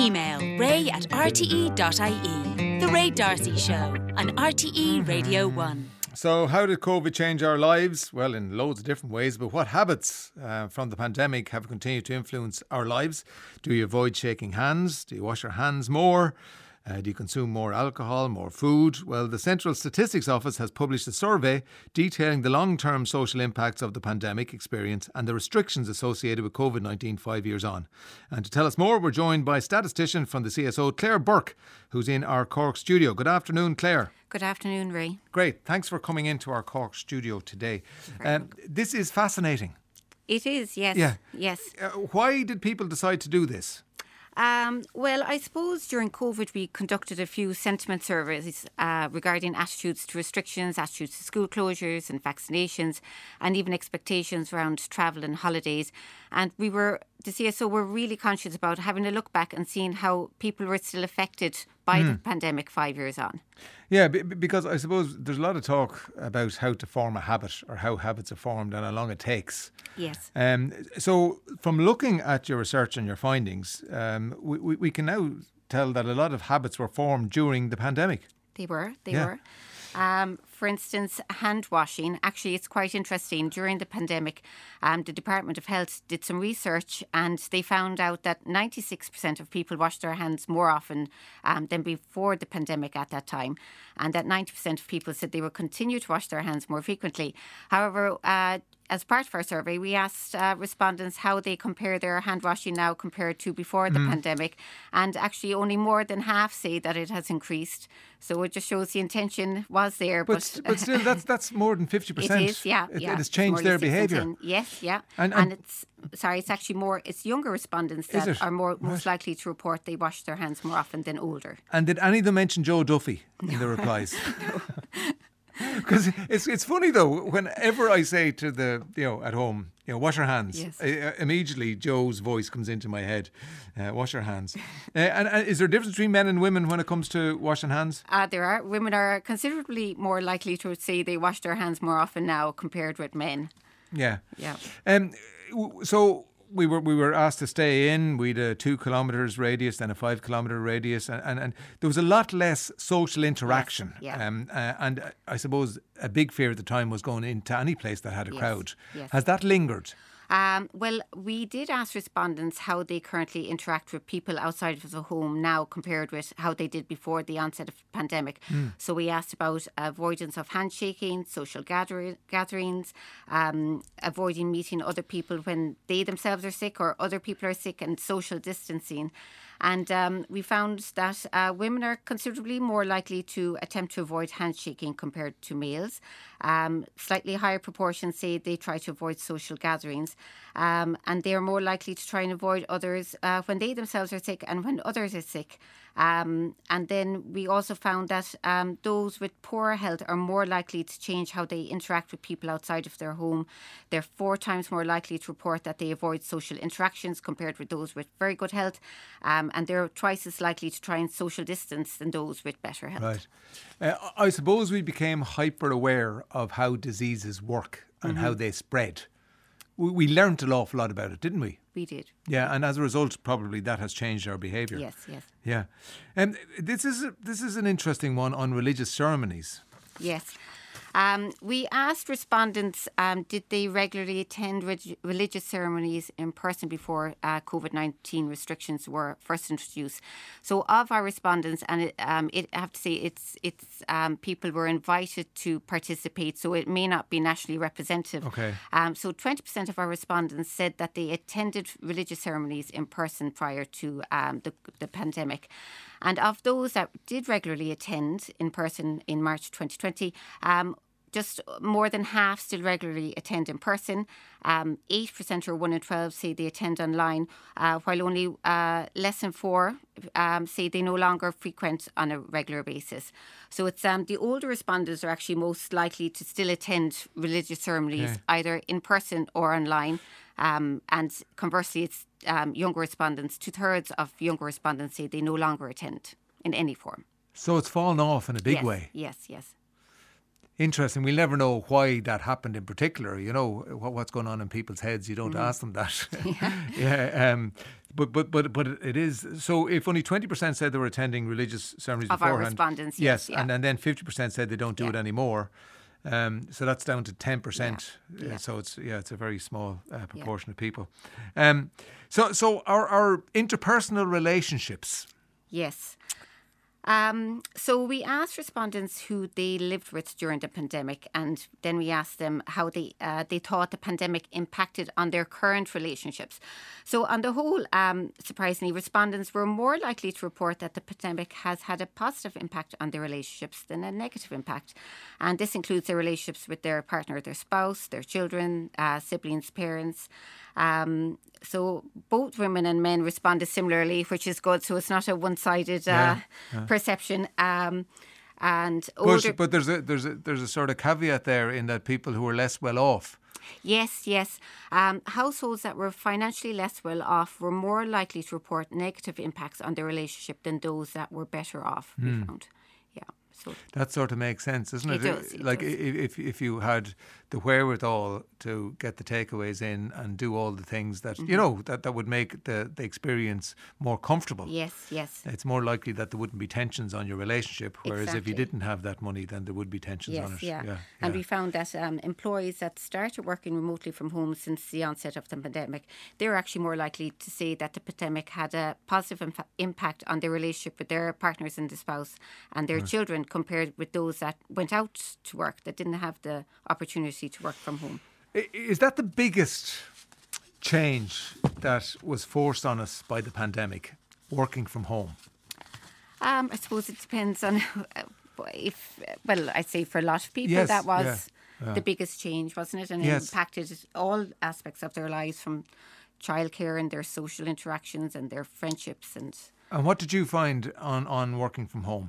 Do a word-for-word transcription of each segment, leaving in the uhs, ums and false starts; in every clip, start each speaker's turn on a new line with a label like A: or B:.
A: Email ray at r t e dot i e. The Ray D'Arcy Show on R T E Radio one.
B: So how did COVID change our lives? Well, in loads of different ways, but what habits uh, from the pandemic have continued to influence our lives? Do you avoid shaking hands? Do you wash your hands more? Uh, do you consume more alcohol, more food? Well, the Central Statistics Office has published a survey detailing the long-term social impacts of the pandemic experience and the restrictions associated with COVID nineteen five years on. And to tell us more, we're joined by statistician from the C S O, Claire Burke, who's in our Cork studio. Good afternoon, Claire.
C: Good afternoon, Ray.
B: Great. Thanks for coming into our Cork studio today. Um, this is fascinating.
C: It is, yes.
B: Yeah.
C: Yes.
B: Uh, why did people decide to do this?
C: Um, well, I suppose during COVID we conducted a few sentiment surveys uh, regarding attitudes to restrictions, attitudes to school closures and vaccinations, and even expectations around travel and holidays. And we were, the C S O were really conscious about having a look back and seeing how people were still affected by mm. the pandemic five years on.
B: Yeah, b- because I suppose there's a lot of talk about how to form a habit or how habits are formed and how long it takes.
C: Yes.
B: Um, so from looking at your research and your findings, um, we, we, we can now tell that a lot of habits were formed during the pandemic.
C: They were, they
B: yeah.
C: were. Um, for instance, hand washing. Actually, it's quite interesting. During the pandemic, um, the Department of Health did some research and they found out that ninety-six percent of people washed their hands more often um, than before the pandemic at that time. And that ninety percent of people said they would continue to wash their hands more frequently. However, uh, as part of our survey, we asked uh, respondents how they compare their hand washing now compared to before the mm. pandemic. And actually only more than half say that it has increased. So it just shows the intention was there.
B: But but, but still, that's that's more than fifty percent.
C: It is, yeah.
B: It,
C: yeah.
B: it has changed their behaviour.
C: Yes, yeah.
B: And,
C: and,
B: and
C: it's, sorry, it's actually more, it's younger respondents that are more most right. likely to report they wash their hands more often than older.
B: And did any of them mention Joe Duffy in
C: no.
B: the replies?
C: No.
B: Because it's it's funny though, whenever I say to the, you know, at home, you know, wash your hands,
C: yes.
B: I, immediately Joe's voice comes into my head, uh, wash your hands. Uh, and, and is there a difference between men and women when it comes to washing hands?
C: Uh, there are. Women are considerably more likely to say they wash their hands more often now compared with men.
B: Yeah.
C: Yeah.
B: Um, so... We were we were asked to stay in. We had a two kilometres radius, then a five kilometre radius, and, and, and there was a lot less social interaction.
C: Yes, yeah.
B: Um, uh, and I suppose a big fear at the time was going into any place that had a
C: yes,
B: crowd.
C: Yes.
B: Has that lingered?
C: Um, well, we did ask respondents how they currently interact with people outside of the home now compared with how they did before the onset of the pandemic. Mm. So we asked about avoidance of handshaking, social gather- gatherings, um, avoiding meeting other people when they themselves are sick or other people are sick, and social distancing. And um, we found that uh, women are considerably more likely to attempt to avoid handshaking compared to males. Um, slightly higher proportions say they try to avoid social gatherings. Um, and they are more likely to try and avoid others uh, when they themselves are sick and when others are sick. Um, and then we also found that um, those with poor health are more likely to change how they interact with people outside of their home. They're four times more likely to report that they avoid social interactions compared with those with very good health. Um, and they're twice as likely to try and social distance than those with better health.
B: Right. Uh, I suppose we became hyper aware of how diseases work and mm-hmm. how they spread. We, we learnt an awful lot about it, didn't we?
C: We did.
B: Yeah, and as a result, probably that has changed our behaviour.
C: Yes, yes.
B: Yeah. Um, this is a, this is an interesting one on religious ceremonies.
C: Yes. Um, we asked respondents, um, did they regularly attend reg- religious ceremonies in person before uh, COVID nineteen restrictions were first introduced? So of our respondents, and it, um, it, I have to say it's it's um, people were invited to participate, so it may not be nationally representative.
B: Okay.
C: Um, so twenty percent of our respondents said that they attended religious ceremonies in person prior to um, the, the pandemic. And of those that did regularly attend in person in March twenty twenty, um, just more than half still regularly attend in person. Um, eight percent or one in twelve say they attend online, uh, while only uh, less than four um, say they no longer frequent on a regular basis. So it's um, the older respondents are actually most likely to still attend religious ceremonies, yeah. either in person or online. Um, and conversely, it's um, younger respondents, two-thirds of younger respondents say they no longer attend in any form.
B: So it's fallen off in a big
C: yes,
B: way.
C: Yes, yes.
B: Interesting. We'll never know why that happened in particular. You know, what, what's going on in people's heads. You don't mm. ask them that.
C: Yeah.
B: yeah um, but but but but it is. So if only twenty percent said they were attending religious ceremonies
C: Of
B: beforehand,
C: our respondents,
B: yes,
C: yes, yeah.
B: and, and then fifty percent said they don't do
C: Yeah.
B: it anymore. Um, so that's down to ten percent.
C: Yeah, yeah.
B: So it's yeah, it's a very small uh, proportion of people. Um, so so our our interpersonal relationships.
C: Yes. Um, so we asked respondents who they lived with during the pandemic, and then we asked them how they uh, they thought the pandemic impacted on their current relationships. So on the whole, um, surprisingly, respondents were more likely to report that the pandemic has had a positive impact on their relationships than a negative impact. And this includes their relationships with their partner, their spouse, their children, uh, siblings, parents. Um, so both women and men responded similarly, which is good. So it's not a one-sided uh,
B: Yeah, yeah.
C: perception. Um, and older,
B: But, but there's a there's a there's a sort of caveat there in that people who are less well off.
C: yes, yes, um, households that were financially less well off were more likely to report negative impacts on their relationship than those that were better off. We found, yeah. So
B: That sort of makes sense, doesn't it?
C: It does, it
B: like
C: does.
B: i- if if you had the wherewithal to get the takeaways in and do all the things that you know that, that would make the, the experience more comfortable.
C: yes, yes.
B: It's more likely that there wouldn't be tensions on your relationship, whereas if you
C: Exactly.
B: didn't have that money, then there would be tensions
C: Yes,
B: on it.
C: yeah.
B: yeah,
C: And
B: yeah.
C: we found that um, employees that started working remotely from home since the onset of the pandemic, they're actually more likely to say that the pandemic had a positive imfa- impact on their relationship with their partners and the spouse and their children compared with those that went out to work, that didn't have the opportunity to work from home.
B: I- Is that the biggest change that was forced on us by the pandemic, working from home?
C: Um, I suppose it depends on if, well, I'd say for a lot of people
B: Yes,
C: that was
B: yeah, yeah.
C: the biggest change, wasn't it? And it
B: Yes.
C: impacted all aspects of their lives, from childcare and their social interactions and their friendships. And
B: And what did you find on, on working from home?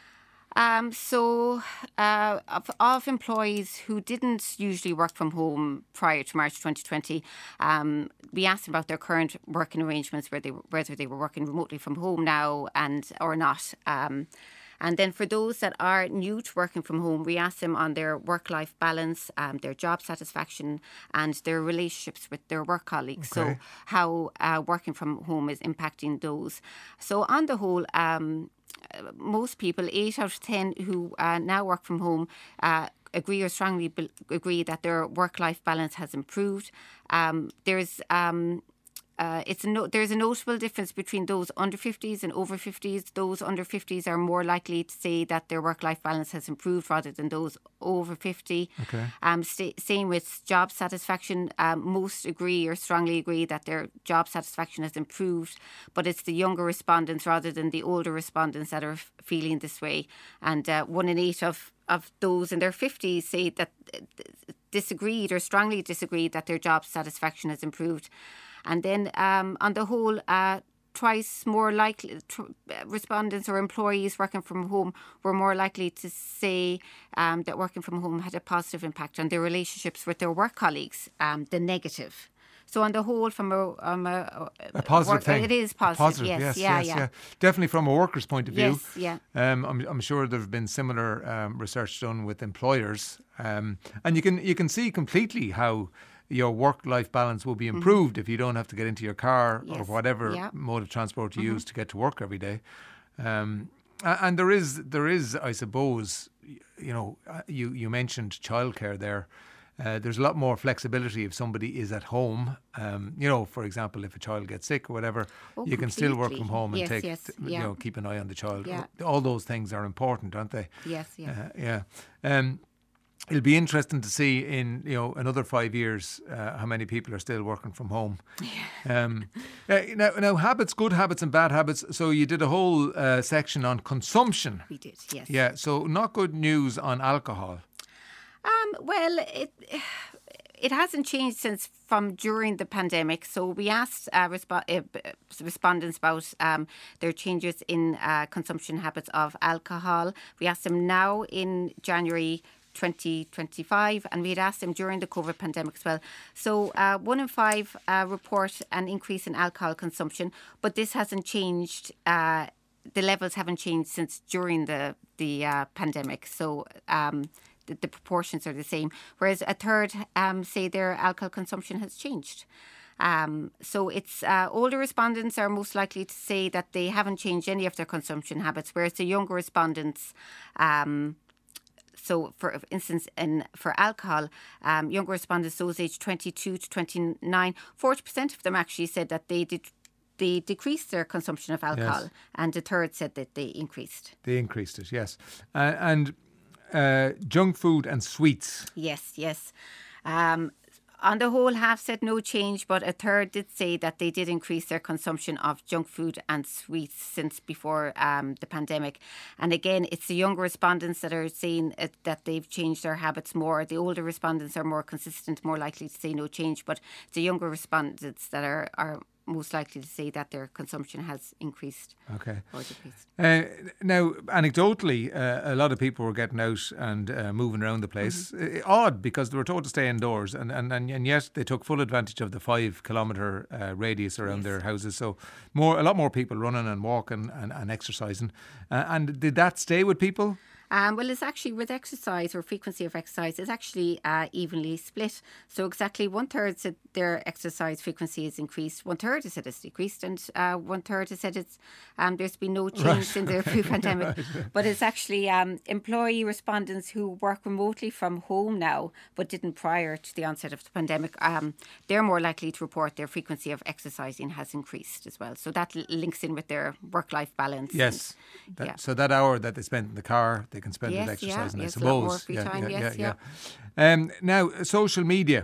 C: um, so uh, of, of employees who didn't usually work from home prior to March twenty twenty, um, we asked them about their current working arrangements, where they were- whether they were working remotely from home now and or not. Um, And then for those that are new to working from home, we ask them on their work-life balance, um, their job satisfaction and their relationships with their work colleagues.
B: Okay.
C: So how uh, working from home is impacting those. So on the whole, um, uh, most people, eight out of ten who uh, now work from home, uh, agree or strongly be- agree that their work-life balance has improved. Um, there's... Um, Uh, it's a no- there's a notable difference between those under fifties and over fifties. Those under fifties are more likely to say that their work-life balance has improved rather than those over fifty.
B: Okay.
C: Um, sta same with job satisfaction. Um, most agree or strongly agree that their job satisfaction has improved, but it's the younger respondents rather than the older respondents that are f- feeling this way. And uh, one in eight of, of those in their fifties say that uh, disagreed or strongly disagreed that their job satisfaction has improved. And then um, on the whole, uh, twice more likely tr- respondents or employees working from home were more likely to say um, that working from home had a positive impact on their relationships with their work colleagues um, than negative. So on the whole, from a, um, a,
B: A positive
C: work,
B: thing.
C: it is positive.
B: Positive,
C: yes,
B: yes,
C: yeah,
B: yes,
C: yeah,
B: yeah. Definitely from a worker's point of view.
C: Yes, yeah.
B: Um, I'm, I'm sure there have been similar um, research done with employers, um, and you can you can see completely how your work-life balance will be improved if you don't have to get into your car or
C: Yes,
B: whatever
C: yeah.
B: mode of transport you use to get to work every day. Um, a- and there is there is, I suppose, y- you know, uh, you you mentioned childcare there. Uh, there's a lot more flexibility if somebody is at home. Um, you know, for example, if a child gets sick or whatever,
C: Oh,
B: you can still work
C: completely.
B: from home and
C: Yes,
B: take,
C: yes,
B: t- you
C: yeah.
B: know, keep an eye on the child.
C: Yeah.
B: All those things are important, aren't they?
C: Yes, yeah.
B: Uh, yeah. Um, it'll be interesting to see in you know another five years uh, how many people are still working from home. Um, uh, now, now habits, good habits and bad habits. So you did a whole uh, section on consumption.
C: We did, yes.
B: Yeah. So not good news on alcohol.
C: Um, well, it it hasn't changed since from during the pandemic. So we asked uh, respo- uh, b- respondents about um, their changes in uh, consumption habits of alcohol. We asked them now in January twenty twenty-five, and we had asked them during the COVID pandemic as well. So uh, one in five uh, report an increase in alcohol consumption, but this hasn't changed. Uh, the levels haven't changed since during the the uh, pandemic. So. Um, The, the proportions are the same, whereas a third um, say their alcohol consumption has changed. Um, so it's uh, older respondents are most likely to say that they haven't changed any of their consumption habits, whereas the younger respondents, um, so for instance, in for alcohol, um, younger respondents, those aged twenty-two to twenty-nine, forty percent of them actually said that they did they decreased their consumption of alcohol,
B: Yes.
C: and a third said that they increased.
B: They increased it, yes. Uh, and uh, junk food and sweets.
C: Yes, yes. Um, on the whole, half said no change, but a third did say that they did increase their consumption of junk food and sweets since before um, the pandemic. And again, it's the younger respondents that are saying uh, that they've changed their habits more. The older respondents are more consistent, more likely to say no change, but it's the younger respondents that are, are most likely to say that their consumption has increased
B: Okay.
C: or decreased.
B: Uh, now, anecdotally, uh, a lot of people were getting out and uh, moving around the place.
C: Mm-hmm.
B: Uh, odd, because they were told to stay indoors, and, and, and, and yet they took full advantage of the five kilometre uh, radius around
C: Yes.
B: their houses. So more, a lot more people running and walking and, and exercising. Uh, and did that stay with people?
C: Um, well, it's actually with exercise or frequency of exercise, it's actually uh, evenly split. So exactly one third said their exercise frequency has increased, one third has said it's decreased, and uh, one third has said it's um, there's been no change
B: Right.
C: in the pre-pandemic. Right. But it's actually um, employee respondents who work remotely from home now, but didn't prior to the onset of the pandemic. Um, they're more likely to report their frequency of exercising has increased as well. So that l- links in with their work-life balance.
B: Yes.
C: And,
B: That,
C: yeah.
B: So that hour that they spent in the car, they can spend
C: Yes,
B: it
C: yeah,
B: exercising, I
C: yes, a
B: suppose.
C: lot more free time, yes,
B: yeah. Um, now, social media.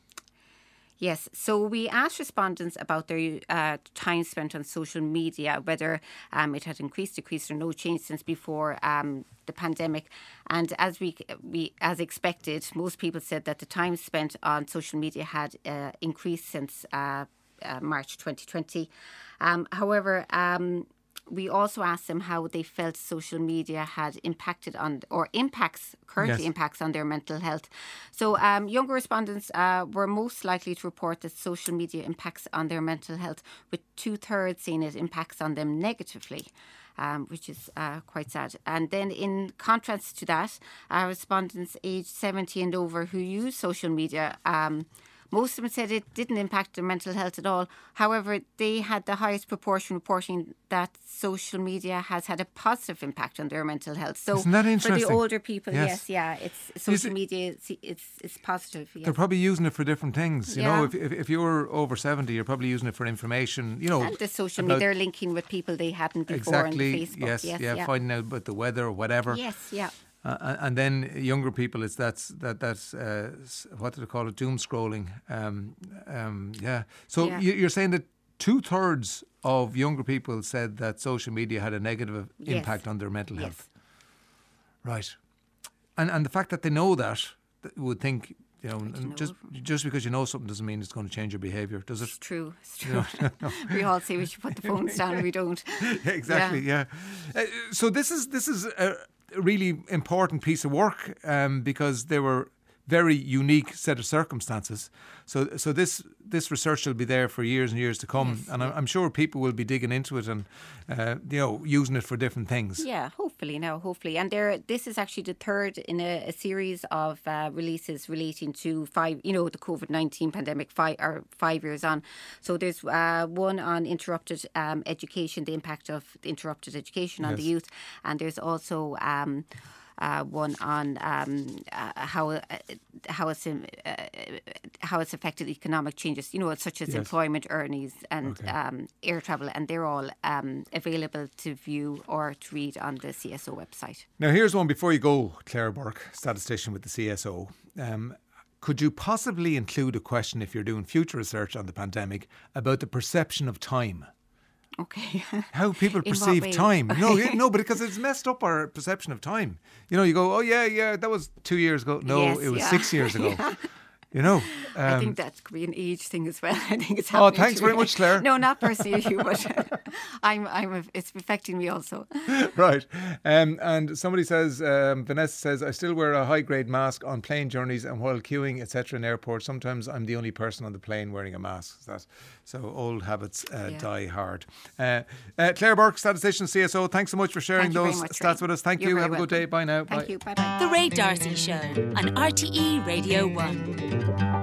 C: Yes, so we asked respondents about their uh, time spent on social media, whether um, it had increased, decreased, or no change since before um, the pandemic. And as we we as expected, most people said that the time spent on social media had uh, increased since uh, uh, March twenty twenty. Um, however, um, we also asked them how they felt social media had impacted on, or impacts, currently
B: Yes.
C: impacts on their mental health. So um, younger respondents uh, were most likely to report that social media impacts on their mental health, with two thirds saying it impacts on them negatively. Um, which is uh, quite sad. And then in contrast to that, uh, respondents aged seventy and over who use social media, um, most of them said it didn't impact their mental health at all. However, they had the highest proportion reporting that social media has had a positive impact on their mental health. So
B: Isn't that
C: for
B: interesting?
C: the older people,
B: Yes.
C: yes, yeah, it's social
B: it-
C: media. It's it's, it's positive. Yeah.
B: They're probably using it for different things. You know,
C: Yeah.
B: if, if if you're over seventy, you're probably using it for information. You know,
C: And the social
B: about-
C: media, they're linking with people they hadn't before
B: exactly.
C: on the Facebook.
B: Yes,
C: yes,
B: yeah,
C: yeah.
B: finding out about the weather or whatever.
C: Yes, yeah.
B: Uh, and then younger people, it's that's that that's uh, s- what do they call it? Doom scrolling. Um, um, yeah. So
C: Yeah.
B: you- you're saying that two thirds of younger people said that social media had a negative
C: Yes.
B: impact on their mental
C: Yes.
B: health. Right. And and the fact that they know that, th- would think, you know, and
C: know
B: just just because you know something doesn't mean it's going to change your behaviour, does it?
C: It's true. It's true. We all say we should put the phones down and we don't.
B: Yeah, exactly. Yeah. Uh, so this is this is a really important piece of work um, because they were very unique set of circumstances. So so this this research will be there for years and years to come,
C: Yes,
B: and I'm, I'm sure people will be digging into it and uh, you know using it for different things.
C: Yeah, hopefully now, hopefully. And there, this is actually the third in a, a series of uh, releases relating to five, you know, the COVID nineteen pandemic, five or five years on. So there's uh, one on interrupted um, education, the impact of interrupted education on the
B: Yes.
C: youth, and there's also um, uh, one on um, uh, how uh, how it's um, uh, how it's affected economic changes, you know, such as
B: Yes.
C: employment, earnings, and
B: Okay.
C: um, air travel, and they're all um, available to view or to read on the C S O website.
B: Now here's one before you go, Claire Burke, statistician with the C S O. Um, could you possibly include a question, if you're doing future research on the pandemic, about the perception of time?
C: Okay.
B: How people
C: In what
B: perceive
C: way?
B: time. No, yeah, no, but because it's messed up our perception of time. You know, you go, oh yeah, yeah, that was two years ago. No,
C: Yes,
B: it was
C: yeah.
B: six years ago. You know.
C: I
B: um,
C: think that could be an age thing as well. I think it's
B: Oh,
C: happening
B: thanks
C: to
B: very
C: me.
B: much, Claire.
C: No, not personally you, but I'm, I'm, it's affecting me also.
B: Right. Um, and somebody says, um, Vanessa says, I still wear a high grade mask on plane journeys and while queuing, et cetera in airports. Sometimes I'm the only person on the plane wearing a mask. That, so old habits uh,
C: Yeah.
B: die hard. Uh, uh, Claire Burke, statistician, C S O, thanks so much for sharing
C: Thank you very
B: those
C: much,
B: stats
C: Ray.
B: with us. Thank
C: You're
B: you.
C: very
B: Have a good
C: welcome.
B: day. Bye now.
C: Thank
B: Bye.
C: you. Bye bye.
A: The Ray Darcy Show on R T E Radio one.